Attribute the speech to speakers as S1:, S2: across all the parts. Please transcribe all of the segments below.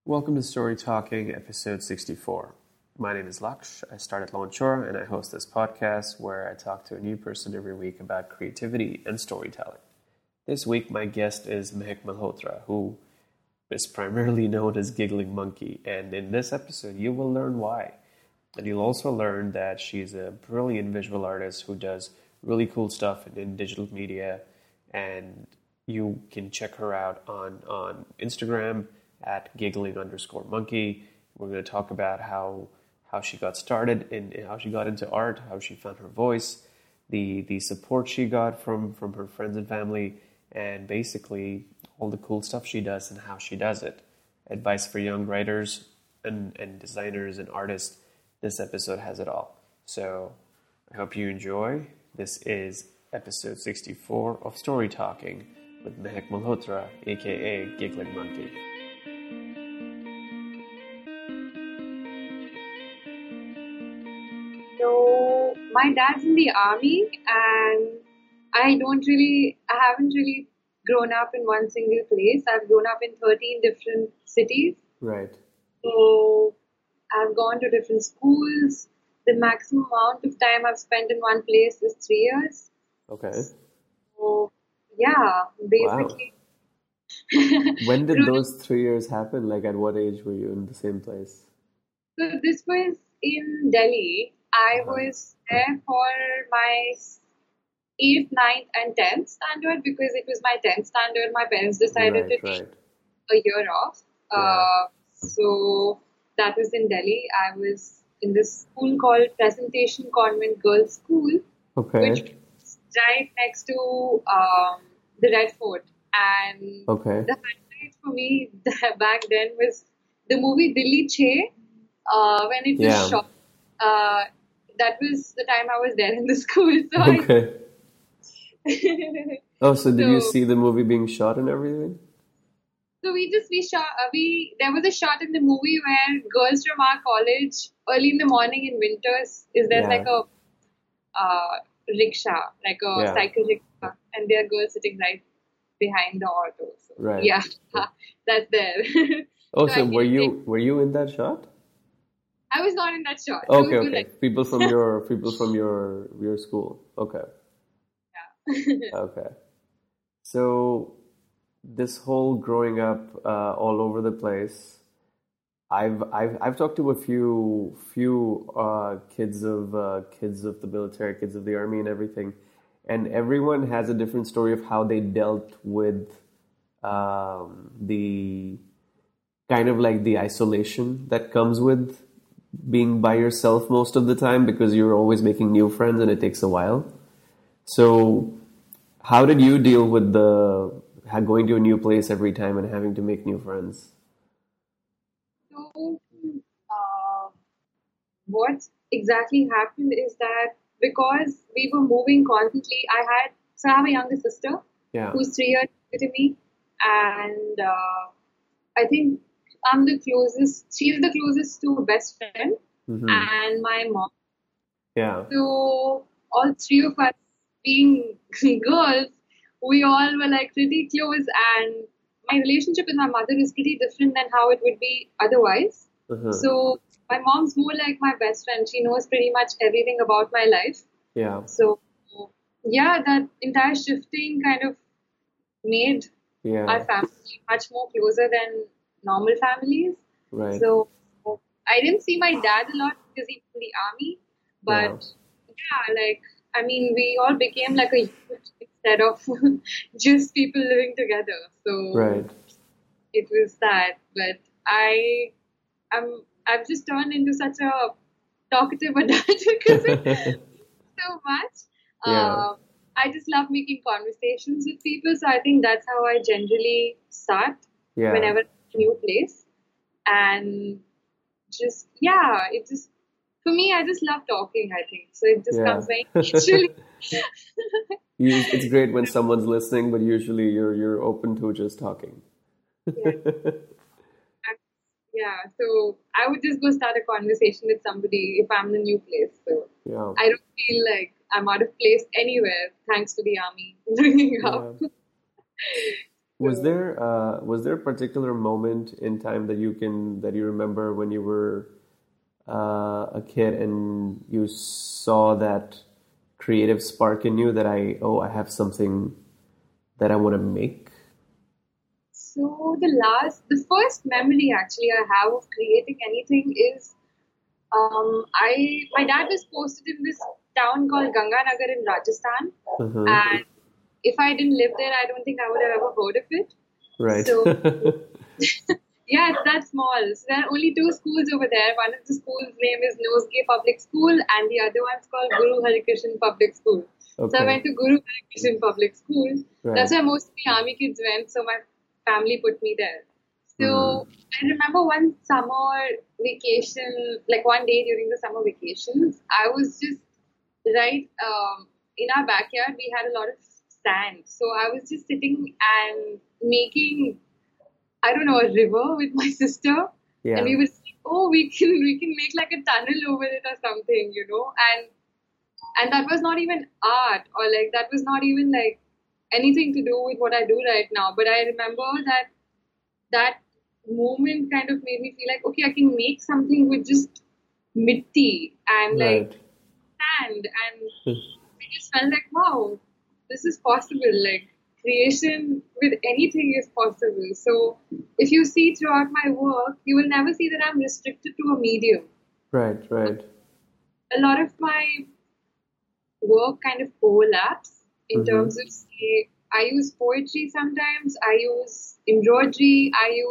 S1: Welcome to Story Talking, episode 64. My name is Laksh. I start at Launchora and I host this podcast where I talk to a new person every week about creativity and storytelling. This week, my guest is Mehak Malhotra, who is primarily known as Giggling Monkey, and in this episode, you will learn why. And you'll also learn that she's a brilliant visual artist who does really cool stuff in digital media, and you can check her out on Instagram at giggling_monkey. We're going to talk about how she got started and how she got into art, how she found her voice, the support she got from her friends and family, and basically all the cool stuff she does and how she does it. Advice for young writers and designers and artists. This episode has it all. So I hope you enjoy. This is episode 64 of Story Talking with Mehak Malhotra, aka Giggling Monkey.
S2: So my dad's in the army, and I haven't really grown up in one single place. I've grown up in 13 different cities.
S1: Right.
S2: So I've gone to different schools. The maximum amount of time I've spent in one place is 3 years.
S1: Okay.
S2: So yeah, basically.
S1: Wow. When did those 3 years happen? Like, at what age were you in the same place?
S2: So this was in Delhi. I was there for my 8th, 9th, and 10th standard because it was my 10th standard. My parents decided to take a year off. So that was in Delhi. I was in this school called Presentation Convent Girls School, which was right next to the Red Fort. And the highlight for me back then was the movie Dilli Che. When it was shot, that was the time I was there in the school. So
S1: so did you see the movie being shot and everything?
S2: So there was a shot in the movie where girls from our college, early in the morning in winters, there's like a rickshaw, like a cycle rickshaw, and there are girls sitting right behind the auto. So, yeah, that's there.
S1: So were you in that shot?
S2: I was not in that shot.
S1: Okay. People from your school. Okay.
S2: Yeah.
S1: Okay. So this whole growing up all over the place, I've talked to a few kids of the military, kids of the army, and everything, and everyone has a different story of how they dealt with the kind of like the isolation that comes with being by yourself most of the time, because you're always making new friends and it takes a while. So how did you deal with going to a new place every time and having to make new friends?
S2: So what exactly happened is that because we were moving constantly, I have a younger sister who's 3 years older to me, and I think she's the closest to a best friend, and my mom.
S1: Yeah.
S2: So all three of us being girls, we all were like pretty close, and my relationship with my mother is pretty different than how it would be otherwise. So my mom's more like my best friend. She knows pretty much everything about my life.
S1: Yeah.
S2: So yeah, that entire shifting kind of made our family much more closer than normal families.
S1: Right.
S2: So I didn't see my dad a lot because he's in the army, but we all became like a unit instead of just people living together. So it was that. But I've just turned into such a talkative adult because of so much. I just love making conversations with people, so I think that's how I generally start whenever I'm in a new place. And for me, I just love talking, I think. So it just comes very naturally.
S1: It's great when someone's listening, but usually you're open to just talking.
S2: So I would just go start a conversation with somebody if I'm in a new place. So I don't feel like I'm out of place anywhere, thanks to the army bringing up.
S1: Was there a particular moment in time that you remember when you were a kid and you saw that creative spark in you that I have something that I want to make?
S2: So the first memory actually I have of creating anything is my dad was posted in this town called Ganganagar in Rajasthan,
S1: Uh-huh.
S2: and if I didn't live there, I don't think I would have ever heard of it.
S1: Right.
S2: So yeah, it's that small. So there are only two schools over there. One of the schools' name is Nosgay Public School, and the other one's called Guru Harikrishan Public School. So I
S1: Okay.
S2: went to Guru Harikrishan Public School. That's
S1: Right.
S2: where most of the army kids went. So my family put me there.
S1: Hmm.
S2: So I remember one summer vacation, like one day during the summer vacations, I was just right in our backyard. We had a lot of sand, so I was just sitting and making, I don't know, a river with my sister, and
S1: Yeah.
S2: we were saying, oh, we can make like a tunnel over it or something, and that was not even art, or like that was not even like anything to do with what I do right now. But I remember that moment kind of made me feel like, okay, I can make something with just mitti and like
S1: Right.
S2: sand, and I just felt like, wow, this is possible. Like creation with anything is possible. So if you see throughout my work, you will never see that I'm restricted to a medium.
S1: Right. Right.
S2: A lot of my work kind of overlaps in
S1: Mm-hmm.
S2: terms of, say, I use poetry sometimes, I use embroidery,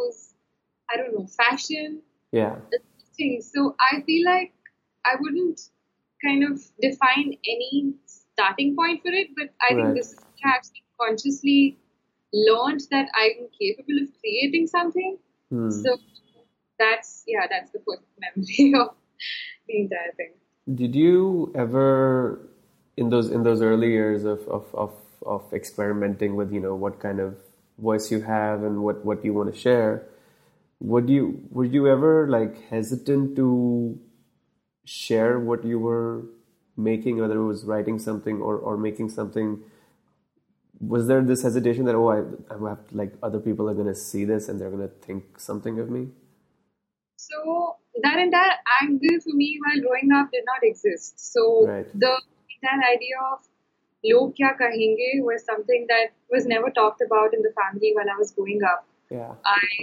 S2: I don't know, fashion,
S1: Yeah.
S2: things. So I feel like I wouldn't kind of define any starting point for it, but I think
S1: Right.
S2: this is where I actually consciously learned that I'm capable of creating something.
S1: Hmm.
S2: So that's the first memory of the entire thing.
S1: Did you ever, in those early years of experimenting with, what kind of voice you have and what you want to share, were you ever like hesitant to share what you were making, whether it was writing something or making something? Was there this hesitation that, I have, like, other people are gonna see this and they're gonna think something of me?
S2: So that entire angle for me while growing up did not exist. So
S1: Right.
S2: the entire idea of log kya kahenge was something that was never talked about in the family while I was growing up.
S1: Yeah.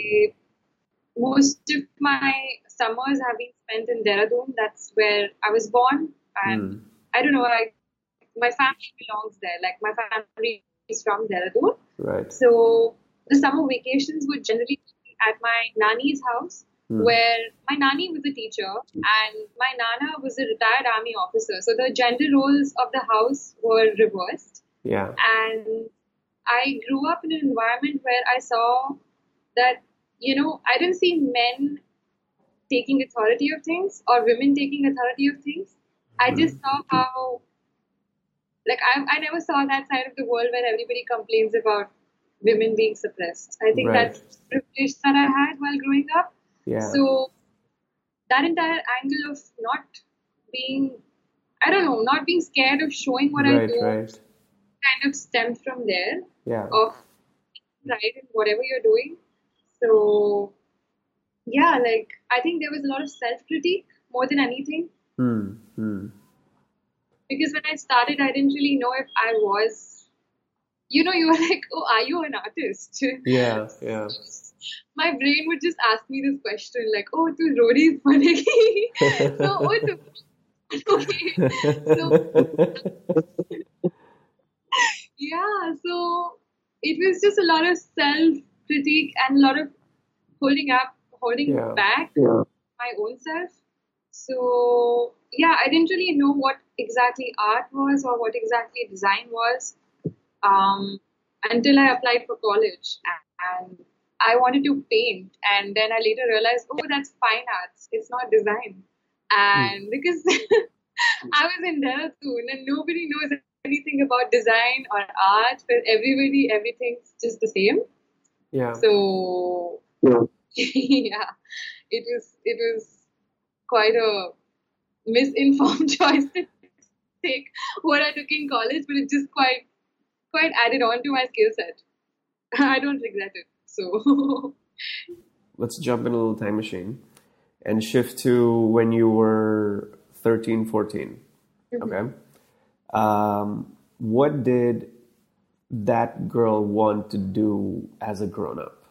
S2: Most of my summers have been spent in Dehradun. That's where I was born, and
S1: Hmm.
S2: I don't know, my family belongs there. Like my family is from Dehradun.
S1: Right.
S2: So the summer vacations would generally be at my nanny's house,
S1: Hmm.
S2: where my nanny was a teacher and my nana was a retired army officer. So the gender roles of the house were reversed.
S1: Yeah.
S2: And I grew up in an environment where I saw that, I didn't see men taking authority of things or women taking authority of things. I just saw how, like, I never saw that side of the world where everybody complains about women being suppressed. I think
S1: Right.
S2: that's the privilege that I had while growing up.
S1: Yeah.
S2: So that entire angle of not being, I don't know, not being scared of showing what I
S1: Right.
S2: do
S1: Right.
S2: kind of stemmed from there,
S1: Yeah.
S2: of pride in whatever you're doing. So yeah, like I think there was a lot of self-critique more than anything,
S1: Hmm. Hmm.
S2: because when I started, I didn't really know if I was, you were like, oh, are you an artist?
S1: Yeah. Yeah.
S2: My brain would just ask me this question like, oh, tu roadies banegi. So, oh, tu okay. So yeah, so it was just a lot of self-critique and a lot of holding
S1: Yeah.
S2: back my own self. So yeah, I didn't really know what exactly art was or what exactly design was, until I applied for college, and I wanted to paint, and then I later realized, oh, that's fine arts, it's not design. And because I was in Dehradun and nobody knows anything about design or art, for everybody, everything's just the same.
S1: Yeah.
S2: So yeah, it was quite a misinformed choice to take what I took in college, but it just quite added on to my skill set. I don't regret it. So,
S1: Let's jump in a little time machine and shift to when you were 13, 14. Okay. What did that girl want to do as a grown up?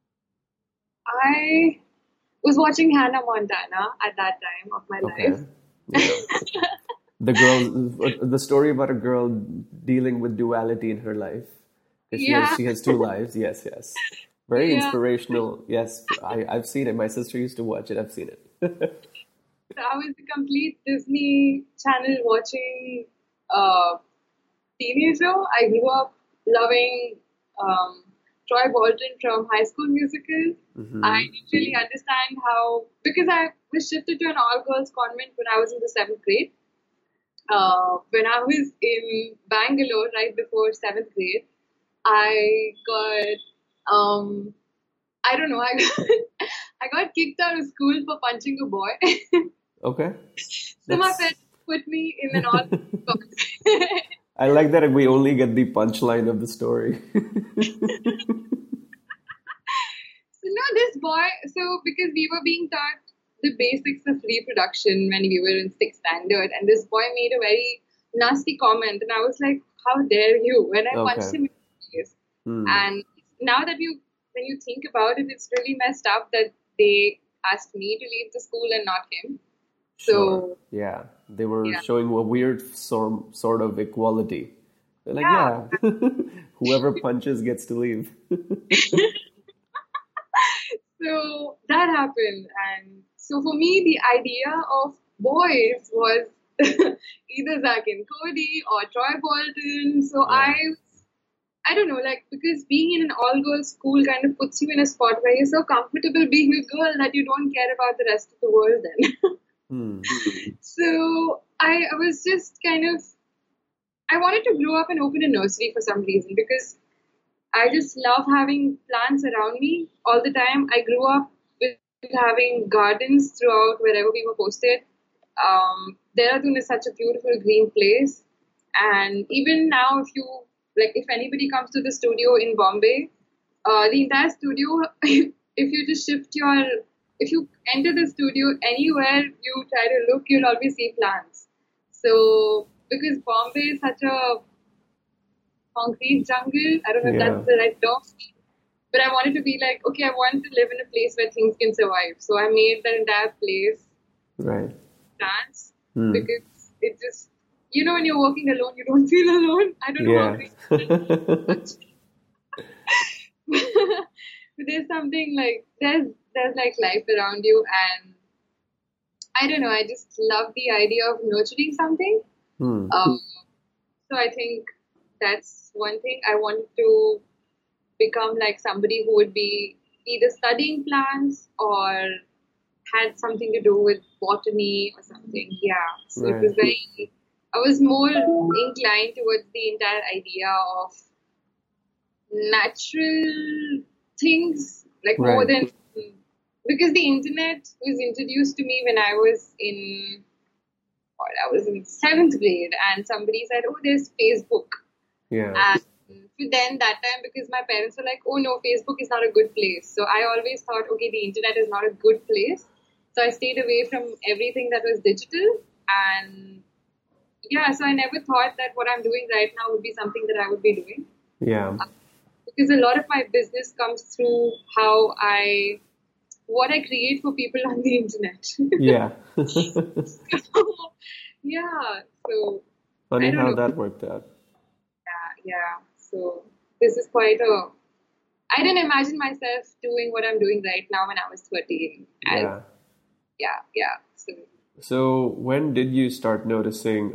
S2: I was watching Hannah Montana at that time of my life.
S1: Okay. Yeah. The story about a girl dealing with duality in her life.
S2: Yeah,
S1: She has two lives. Yes, yes. Very
S2: yeah.
S1: inspirational. Yes, I've seen it. My sister used to watch it. I've seen it.
S2: So I was a complete Disney Channel watching uh, teenager. I grew up loving um, Troy Bolton from High School Musical. I
S1: Hmm.
S2: didn't really understand how, because I was shifted to an all girls convent when I was in the seventh grade. When I was in Bangalore right before seventh grade, I got I don't know, I got, I got kicked out of school for punching a boy.
S1: Okay.
S2: So my
S1: That's.
S2: parents put me in an all girls.
S1: I like that we only get the punchline of the story.
S2: So no, this boy. So because we were being taught the basics of reproduction when we were in sixth standard, and this boy made a very nasty comment, and I was like, "How dare you?" When I punched
S1: Okay.
S2: him in the face.
S1: Hmm.
S2: And now that when you think about it, it's really messed up that they asked me to leave the school and not him.
S1: Sure.
S2: So
S1: Yeah. They were
S2: yeah,
S1: showing a weird sort of equality. They're like,
S2: yeah.
S1: yeah, whoever punches gets to leave.
S2: So that happened, and so for me, the idea of boys was either Zack and Cody or Troy Bolton. So
S1: Yeah.
S2: I don't know, like because being in an all-girls school kind of puts you in a spot where you're so comfortable being a girl that you don't care about the rest of the world. Then,
S1: Hmm.
S2: so I was just kind of I wanted to grow up and open a nursery for some reason because I just love having plants around me all the time. I grew up with having gardens throughout wherever we were posted. Dehradun is such a beautiful green place, and even now, if anybody comes to the studio in Bombay, the entire studio, if you just if you enter the studio anywhere you try to look, you'll always see plants. So because Bombay is such a concrete jungle. I don't know if
S1: Yeah.
S2: that's the right term, but I wanted to be like, okay, I want to live in a place where things can survive. So I made that entire place
S1: Right.
S2: plants
S1: Hmm.
S2: because it just, when you're working alone, you don't feel alone. I don't know how
S1: Yeah.
S2: to explain it. But there's something like there's like life around you, and I don't know. I just love the idea of nurturing something.
S1: Hmm.
S2: Um, so I think that's one thing I want to become like somebody who would be either studying plants or had something to do with botany or something. Yeah. So it
S1: Right.
S2: was I was more inclined towards the entire idea of natural things, like more
S1: Right.
S2: than because the internet was introduced to me when I was in seventh grade, and somebody said, "Oh, there's Facebook."
S1: Yeah.
S2: And then that time, because my parents were like, oh no, Facebook is not a good place. So I always thought, okay, the internet is not a good place. So I stayed away from everything that was digital. And yeah, so I never thought that what I'm doing right now would be something that I would be doing.
S1: Yeah.
S2: Because a lot of my business comes through what I create for people on the internet.
S1: Yeah.
S2: Yeah, so I
S1: Funny
S2: don't
S1: how
S2: know.
S1: that worked out.
S2: Yeah. So this is quite a I didn't imagine myself doing what I'm doing right now when I was 13. As
S1: Yeah.
S2: yeah. So
S1: So when did you start noticing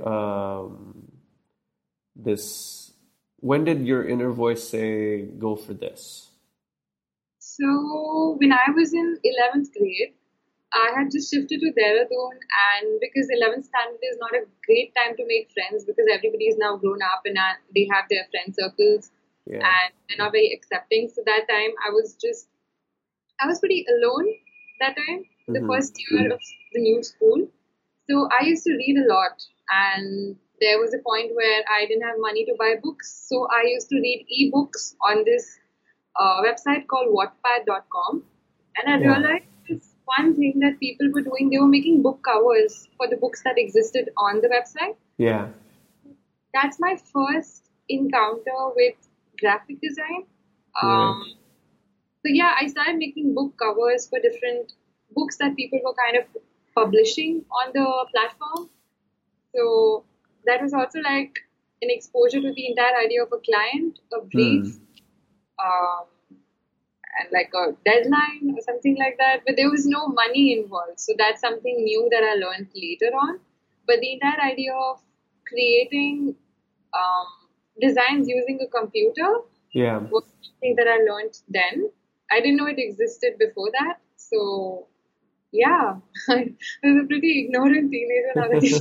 S1: this? When did your inner voice say, go for this?
S2: so when I was in 11th grade, I had just shifted to Dehradun, and because 11th standard is not a great time to make friends because everybody is now grown up and they have their friend circles
S1: Yeah.
S2: and they're not very accepting. So that time I was pretty alone that time, the
S1: Mm-hmm.
S2: first year of the new school. So I used to read a lot, and there was a point where I didn't have money to buy books. So I used to read ebooks on this. website called Wattpad.com, and I
S1: Yeah.
S2: realized this one thing that people were doing. They were making book covers for the books that existed on the website.
S1: Yeah.
S2: That's my first encounter with graphic design.
S1: Right.
S2: So yeah, I started making book covers for different books that people were kind of publishing on the platform. So that was also like an exposure to the entire idea of a client, a brief, um, and like a deadline or something like that. But there was no money involved. So that's something new that I learned later on. But the entire idea of creating um, designs using a computer
S1: Yeah.
S2: was something that I learned then. I didn't know it existed before that. So yeah, I was a pretty ignorant teenager now that you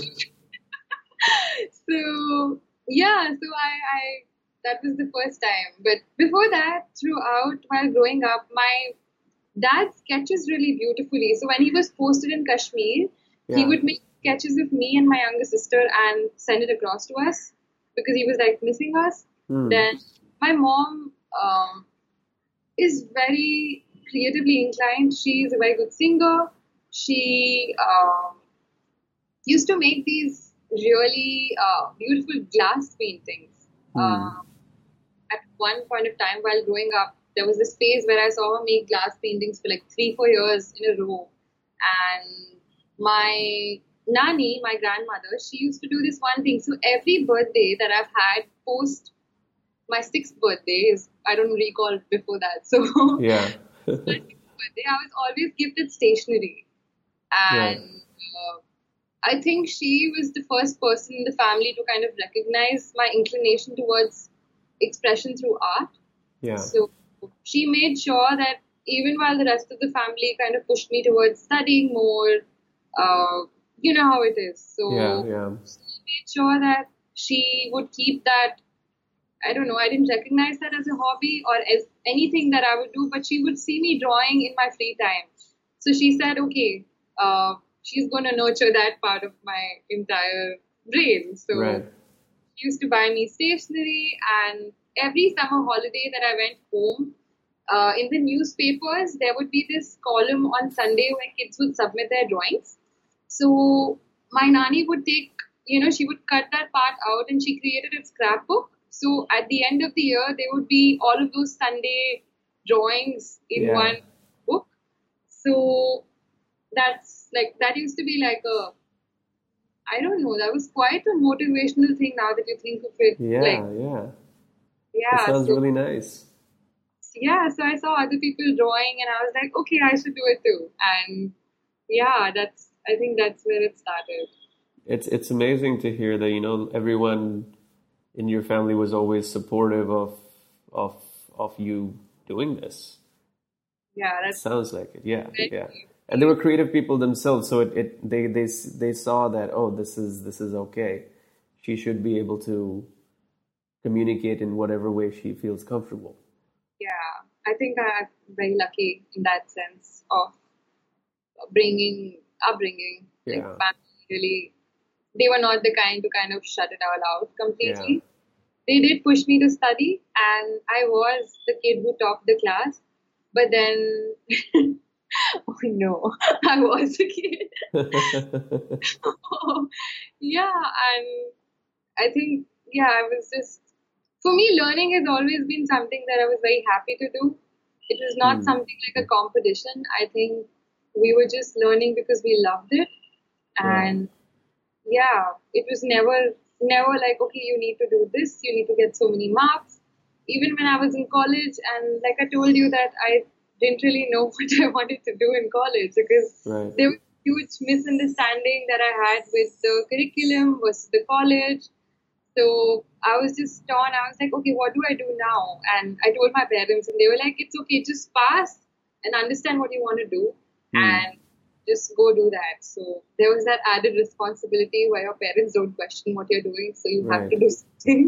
S2: So yeah, so I that was the first time. But before that, throughout while growing up, my dad sketches really beautifully. So when he was posted in Kashmir, he
S1: Yeah.
S2: would make sketches of me and my younger sister and send it across to us because he was like missing us. Then my mom is very creatively inclined. She's a very good singer. She used to make these really beautiful glass paintings. At one point of time while growing up, there was this phase where I saw her make glass paintings for like 3-4 years in a row. And my nani, my grandmother, she used to do this one thing. So every birthday that I've had post my 6th birthday is, I don't recall before that. So
S1: Yeah.
S2: my 6th birthday, I was always gifted stationery.
S1: Right.
S2: And I think she was the first person in the family to kind of recognize my inclination towards expression through art.
S1: Yeah.
S2: So she made sure that even while the rest of the family kind of pushed me towards studying more, you know how it is. So
S1: Yeah.
S2: she made sure that she would keep that. I don't know, I didn't recognize that as a hobby or as anything that I would do, but she would see me drawing in my free time. So she said, okay, she's going to nurture that part of my entire brain. So
S1: Right.
S2: she used to buy me stationery, and every summer holiday that I went home, in the newspapers, there would be this column on Sunday where kids would submit their drawings. So my nani would take, she would cut that part out and she created a scrapbook. So at the end of the year, there would be all of those Sunday drawings in
S1: Yeah.
S2: one book. So that's like, that used to be like I don't know, that was quite a motivational thing now that you think of it.
S1: Yeah.
S2: Like,
S1: Yeah. That
S2: yeah,
S1: sounds
S2: so
S1: really nice.
S2: yeah, so I saw other people drawing and I was like, okay, I should do it too. And yeah, I think that's where it started.
S1: It's amazing to hear that, everyone in your family was always supportive of of you doing this.
S2: Yeah, that's
S1: Sounds like it. Yeah.
S2: very
S1: Yeah.
S2: deep.
S1: And they were creative people themselves, so they saw that, oh, this is okay. She should be able to communicate in whatever way she feels comfortable.
S2: Yeah, I think I'm very lucky in that sense of upbringing. Like
S1: Yeah.
S2: family really, they were not the kind to kind of shut it all out
S1: Yeah.
S2: completely. They did push me to study, and I was the kid who topped the class. But then, oh no, I was a kid. Yeah, and I think, yeah, I was just, for me, learning has always been something that I was very happy to do. It was not something like a competition. I think we were just learning because we loved it.
S1: Right.
S2: And yeah, it was never like, okay, you need to do this, you need to get so many marks. Even when I was in college, and like I told you that I didn't really know what I wanted to do in college because
S1: Right.
S2: there was a huge misunderstanding that I had with the curriculum versus the college. So I was just torn. I was like, okay, what do I do now? And I told my parents, and they were like, it's okay, just pass and understand what you want to do and just go do that. So there was that added responsibility where your parents don't question what you're doing, so you have to
S1: Right.
S2: do something.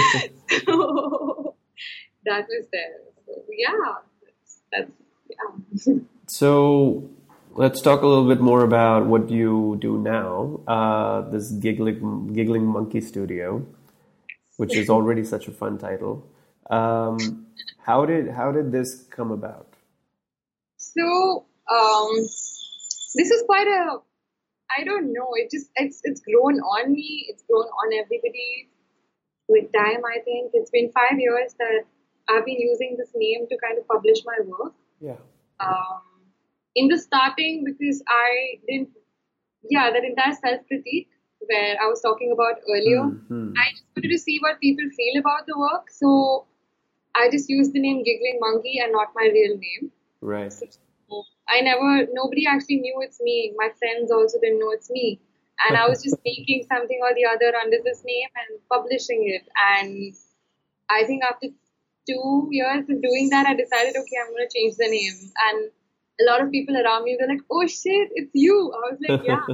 S2: So that was there. So yeah, that's yeah.
S1: So let's talk a little bit more about what you do now. This Giggling Monkey Studio, which is already such a fun title. How did this come about?
S2: So, this is quite a, I don't know, it's grown on me, it's grown on everybody with time, I think. It's been 5 years that I've been using this name to kind of publish my work.
S1: Yeah.
S2: Um, in the starting, because I didn't, yeah, that entire self-critique where I was talking about earlier,
S1: Mm-hmm.
S2: I just wanted to see what people feel about the work. So I just used the name Giggling Monkey and not my real name.
S1: Right.
S2: So nobody actually knew it's me. My friends also didn't know it's me. And I was just making something or the other under this name and publishing it. And I think after 2 years of doing that, I decided, okay, I'm going to change the name. And a lot of people around me were like, oh shit, it's you. I was like, yeah.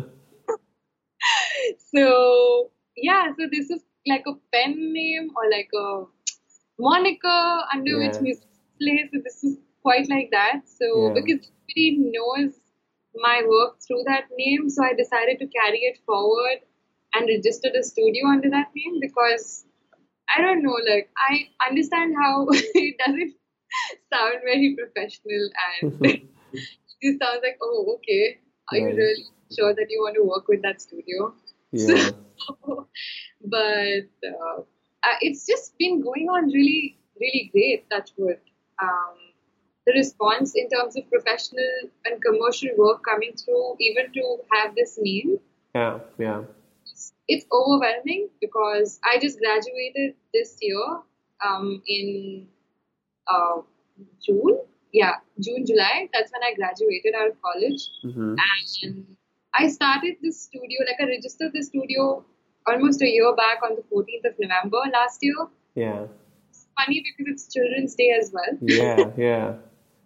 S2: So, yeah, so this is like a pen name or like a moniker under which
S1: Yeah.
S2: music plays. So this is quite like that. So
S1: Yeah.
S2: because nobody knows my work through that name, so I decided to carry it forward and register the studio under that name because I don't know, like I understand how it doesn't sound very professional and it sounds like, oh, okay, are you
S1: Right.
S2: really sure that you want to work with that studio?
S1: Yeah.
S2: So, but it's just been going on really, really great, touch wood. Um, the response in terms of professional and commercial work coming through, even to have this name,
S1: Yeah. Yeah.
S2: it's overwhelming because I just graduated this year in uh, June. Yeah, June, July. That's when I graduated out of college.
S1: Mm-hmm.
S2: And I started this studio, like I registered the studio almost a year back on the 14th of November last year.
S1: Yeah.
S2: It's funny because it's Children's Day as well.
S1: Yeah. Yeah.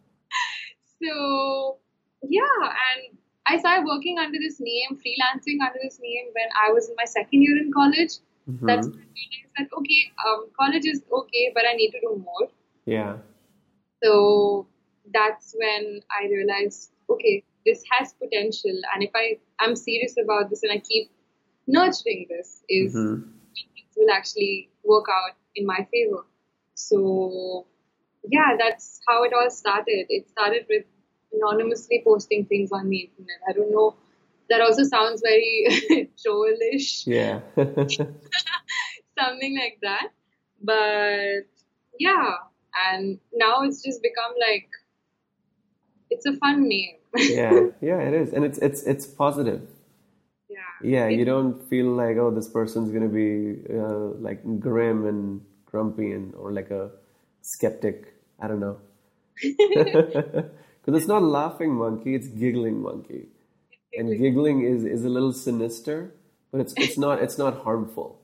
S2: So, yeah, and I started working under this name, freelancing under this name when I was in my second year in college. That's
S1: Mm-hmm.
S2: when I realized that, okay, college is okay, but I need to do more.
S1: Yeah.
S2: So that's when I realized, okay, this has potential, and if I'm serious about this and I keep nurturing this, is
S1: Mm-hmm.
S2: things will actually work out in my favor. So yeah, that's how it all started. It started with anonymously posting things on the internet. I don't know. That also sounds very trollish,
S1: Yeah.
S2: something like that. But yeah, and now it's just become like it's a fun name.
S1: Yeah. Yeah. It is, and it's positive.
S2: Yeah,
S1: Yeah. You
S2: it,
S1: don't feel like, oh, this person's gonna be like grim and grumpy and or like a skeptic. I don't know. Because it's not laughing monkey, it's giggling monkey. And
S2: it,
S1: giggling is a little sinister, but it's not harmful.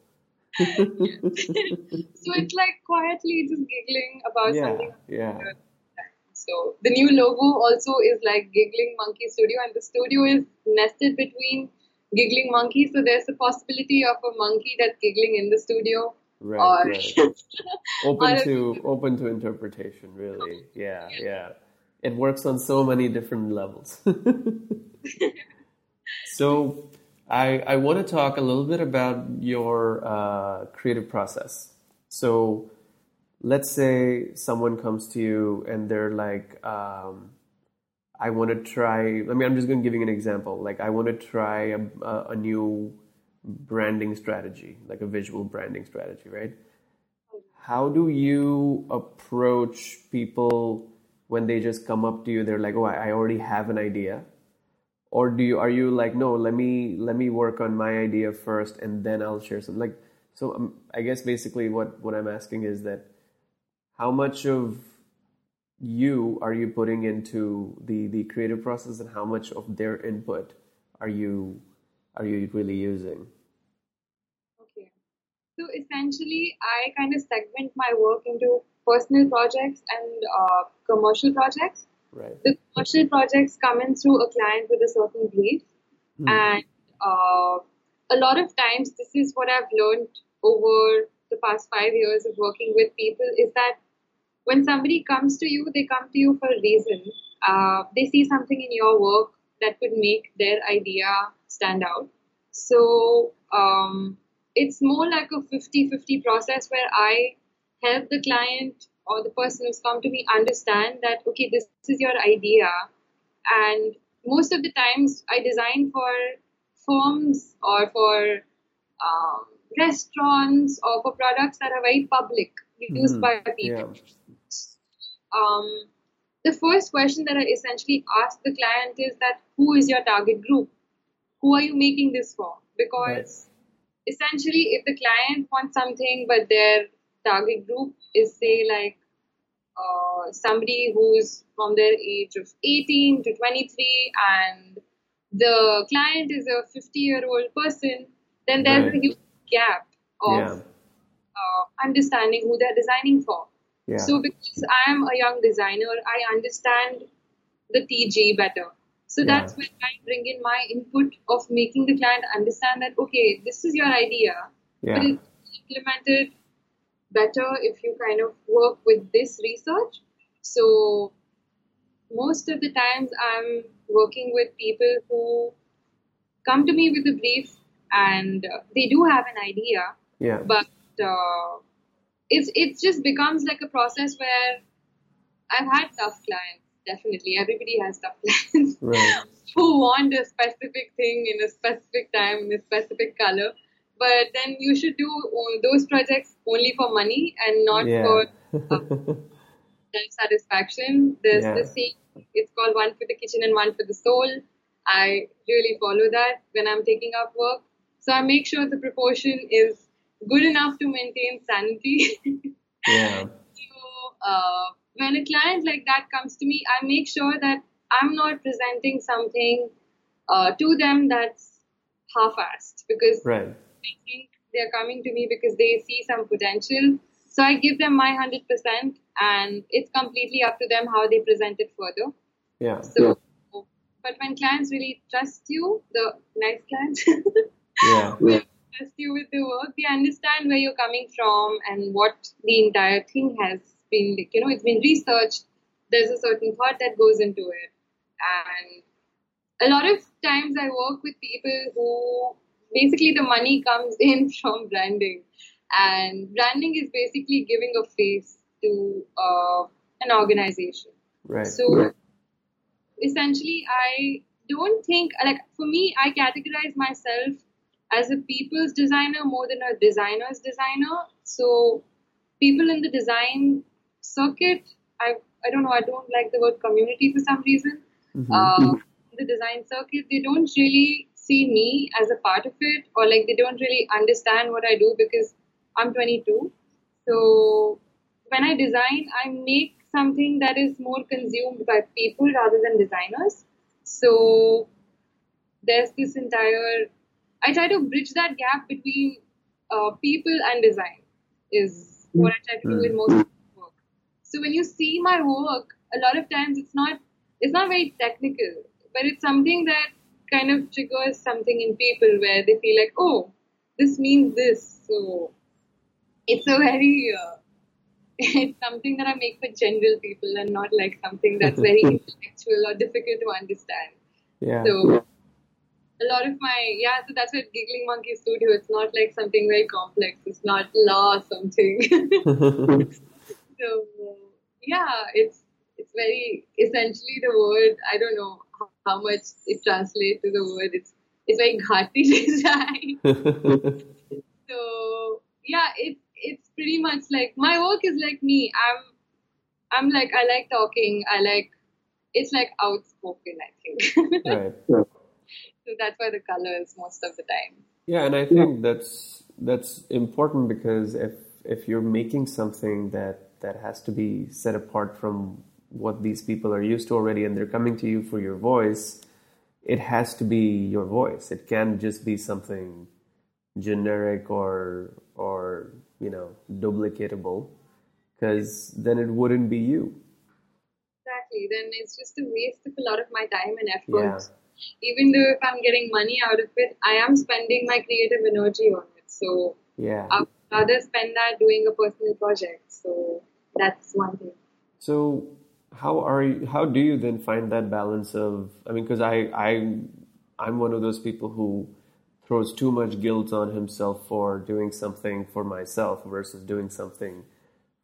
S2: so it's like quietly just giggling about
S1: Yeah,
S2: something.
S1: yeah,
S2: So the new logo also is like Giggling Monkey Studio, and the studio is nested between Giggling Monkey. So there's a possibility of a monkey that's giggling in the studio,
S1: right,
S2: or
S1: right.
S2: or
S1: Open to interpretation, really. Yeah, yeah. It works on so many different levels. So I want to talk a little bit about your creative process. So let's say someone comes to you and they're like, I want to try. I mean, I'm just going to give you an example. Like, I want to try a new branding strategy, like a visual branding strategy, right? How do you approach people when they just come up to you? They're like, "Oh, I already have an idea," or are you like, "No, let me work on my idea first, and then I'll share some." Like, so I guess basically what I'm asking is that how much of you are you putting into the creative process, and how much of their input are you really using?
S2: okay. So essentially, I kind of segment my work into personal projects and commercial projects.
S1: Right.
S2: The commercial projects come in through a client with a certain brief,
S1: Hmm.
S2: and a lot of times, this is what I've learned over the past 5 years of working with people is that when somebody comes to you, they come to you for a reason. They see something in your work that could make their idea stand out. So it's more like a 50-50 process where I help the client or the person who's come to me understand that, okay, this is your idea. And most of the times I design for firms or for um, restaurants or for products that are very public, used by
S1: Yeah.
S2: people. Um, the first question that I essentially ask the client is that who is your target group? Who are you making this for?
S1: Right.
S2: Because essentially, if the client wants something, but their target group is, say, like somebody who's from their age of 18 to 23, and the client is a 50-year-old person, then there's a
S1: Right.
S2: huge gap of
S1: Yeah.
S2: understanding who they're designing for.
S1: Yeah.
S2: So, because I am a young designer, I understand the TG better. So
S1: Yeah.
S2: that's when I bring in my input of making the client understand that, okay, this is your idea, but
S1: Yeah.
S2: it's implemented better if you kind of work with this research. So most of the times I'm working with people who come to me with a brief, and they do have an idea,
S1: Yeah.
S2: but it just becomes like a process where I've had tough clients. Definitely, everybody has tough clients
S1: Right.
S2: who want a specific thing in a specific time in a specific color. But then you should do those projects only for money and not
S1: Yeah.
S2: for self-satisfaction. There's
S1: Yeah.
S2: this saying, it's called one for the kitchen and one for the soul. I really follow that when I'm taking up work. So I make sure the proportion is good enough to maintain sanity.
S1: Yeah.
S2: So when a client like that comes to me, I make sure that I'm not presenting something to them that's half-assed, because
S1: Right.
S2: I think they're coming to me because they see some potential. So I give them my 100%, and it's completely up to them how they present it further.
S1: Yeah.
S2: So, but when clients really trust you, the nice clients,
S1: Yeah.
S2: they trust you with the work, they understand where you're coming from and what the entire thing has been like. It's been researched. There's a certain thought that goes into it. And a lot of times I work with people who basically the money comes in from branding. And branding is basically giving a face to an organization.
S1: Right.
S2: So essentially, I don't think, like, for me, I categorize myself as a people's designer more than a designer's designer. So people in the design circuit, I don't know, I don't like the word community for some reason. The design circuit, they don't really see me as a part of it, or like they don't really understand what I do because I'm 22. So when I design, I make something that is more consumed by people rather than designers. So there's this entire, I try to bridge that gap between people and design is what I try to do in most of my work. So when you see my work, a lot of times it's not very technical, but it's something that kind of triggers something in people where they feel like, oh, this means this. So it's a very it's something that I make for general people and not like something that's very intellectual or difficult to understand.
S1: Yeah.
S2: So a lot of my, so that's what Giggling Monkey Studio, it's not like something very complex. It's not law or something. So it's very, essentially the word, I don't know how much it translates to the word. It's very ghati design. So it's pretty much like my work is like me. I'm like, I like talking. It's like outspoken, I think.
S1: Right.
S2: So that's why the colors most of the time.
S1: Yeah, and I think that's important because if you're making something that has to be set apart from what these people are used to already, and they're coming to you for your voice, it has to be your voice. It can't just be something generic or duplicatable, because then it wouldn't be you.
S2: Exactly. Then it's just a waste of a lot of my time and effort.
S1: Yeah.
S2: Even though if I'm getting money out of it, I am spending my creative energy on it. So
S1: Yeah.
S2: I would rather spend that doing a personal project. So that's one thing.
S1: So how do you then find that balance of, I mean, because I'm one of those people who throws too much guilt on himself for doing something for myself versus doing something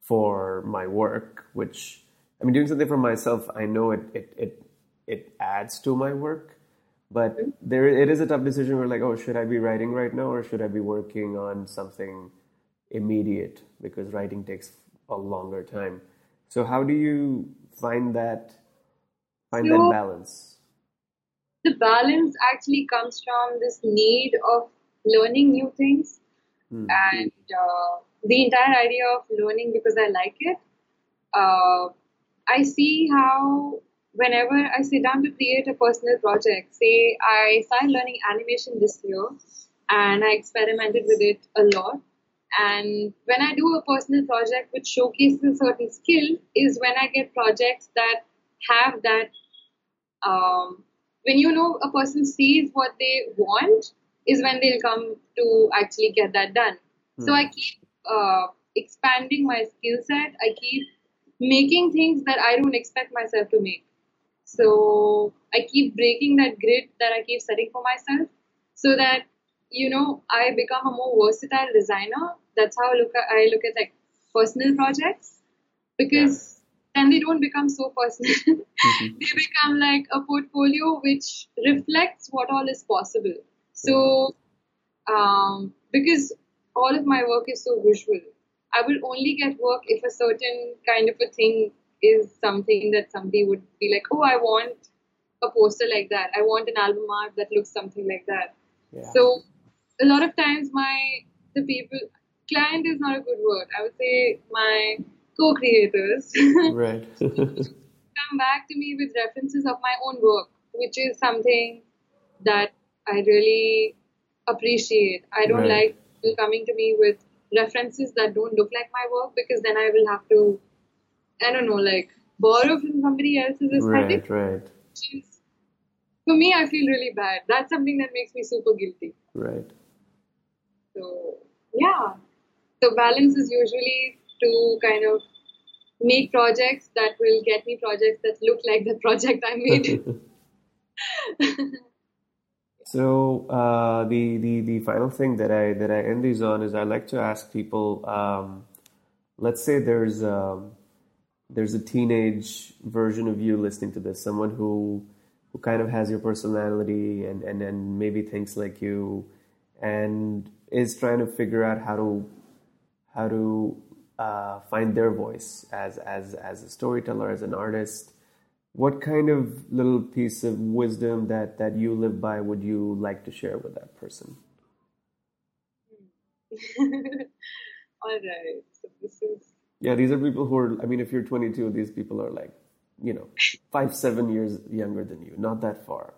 S1: for my work, which I mean, doing something for myself, I know it adds to my work, but it is a tough decision. We're like, oh, should I be writing right now or should I be working on something immediate? Because writing takes a longer time. So how do you find that
S2: So
S1: balance?
S2: the balance actually comes from this need of learning new things
S1: Hmm.
S2: and the entire idea of learning because I like it. Uh, I see how whenever I sit down to create a personal project, say I started learning animation this year and I experimented with it a lot. And when I do a personal project which showcases a certain skill, is when I get projects that have that when you know a person sees what they want is when they'll come to actually get that done. So I keep expanding my skill set. I keep making things that I don't expect myself to make. So I keep breaking that grid that I keep setting for myself so that I become a more versatile designer. That's how I look at like personal projects
S1: Yeah.
S2: because then they don't become so personal. They become like a portfolio which reflects what all is possible. So, because all of my work is so visual, I will only get work if a certain kind of a thing is something that somebody would be like, oh, I want a poster like that. I want an album art that looks something like that.
S1: Yeah.
S2: So, a lot of times the people client is not a good word. I would say my co-creators
S1: Right.
S2: come back to me with references of my own work, which is something that I really appreciate. I don't
S1: Right.
S2: like people coming to me with references that don't look like my work because then I will have to, I don't know, like borrow from somebody else's aesthetic.
S1: Right.
S2: Which is, for me, I feel really bad. That's something that makes me super guilty.
S1: Right.
S2: So, yeah. So, balance is usually to kind of make projects that will get me projects that look like the project I made.
S1: So the final thing that I end these on is I like to ask people. Let's say there's a teenage version of you listening to this, someone who kind of has your personality and maybe thinks like you, and is trying to figure out how to find their voice as a storyteller, as an artist. What kind of little piece of wisdom that you live by would you like to share with that person?
S2: All right. So this is
S1: Yeah, these are people who are, I mean, if you're 22, these people are like, 5, 7 years younger than you, not that far.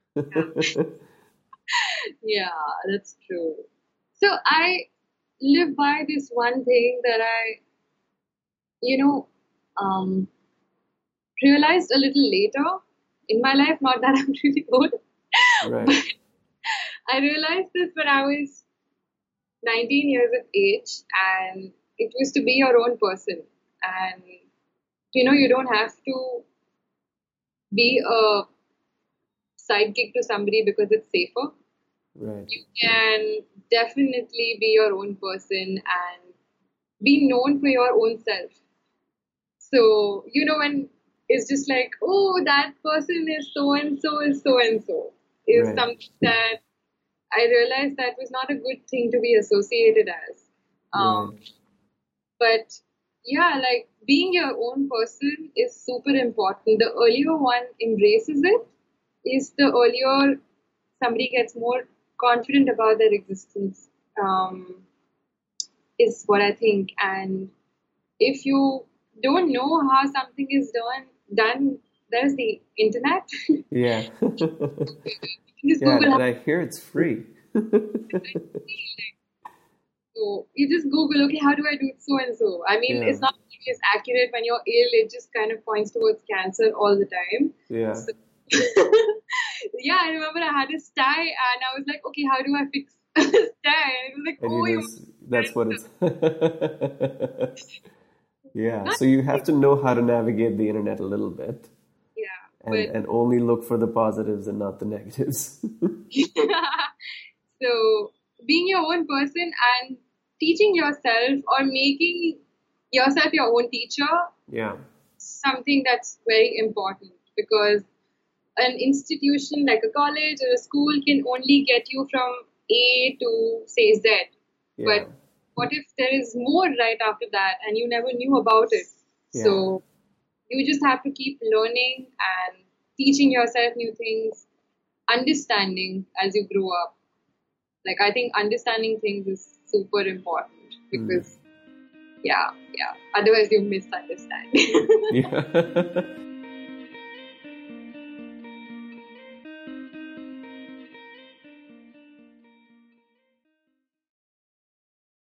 S2: yeah, that's true. So I live by this one thing that I, you know, um, realized a little later in my life. Not that I'm really old,
S1: Right,
S2: but I realized this when I was 19 years of age, and it was to be your own person. And you don't have to be a sidekick to somebody because it's safer.
S1: right,
S2: You can definitely be your own person and be known for your own self. So, when it's just like, oh, that person is so and so is
S1: right,
S2: something that I realized that was not a good thing to be associated as.
S1: right,
S2: But yeah, like being your own person is super important. The earlier one embraces it, is the earlier somebody gets more confident about their existence, is what I think. And if you don't know how something is done, there's the internet.
S1: yeah,
S2: Just
S1: yeah,
S2: Google how
S1: and I hear it's free.
S2: so you just Google, okay, how do I do so and so? I mean,
S1: Yeah,
S2: it's not always accurate when you're ill, it just kind of points towards cancer all the time.
S1: yeah,
S2: So, yeah, I remember I had a sty and I was like, okay, how do I fix a sty? And it was like,
S1: and
S2: oh, you
S1: that's what
S2: cancer.
S1: it's. Yeah,
S2: Not,
S1: so you have to know how to navigate the internet a little bit
S2: yeah,
S1: and
S2: but
S1: only look for the positives and not the negatives.
S2: so being your own person and teaching yourself or making yourself your own teacher,
S1: Yeah.
S2: something that's very important, because an institution like a college or a school can only get you from A to say Z.
S1: Yeah.
S2: But what if there is more right after that and you never knew about it?
S1: Yeah.
S2: So you just have to keep learning and teaching yourself new things, understanding as you grow up. Like, I think understanding things is super important, because, yeah, otherwise you misunderstand.
S1: Yeah.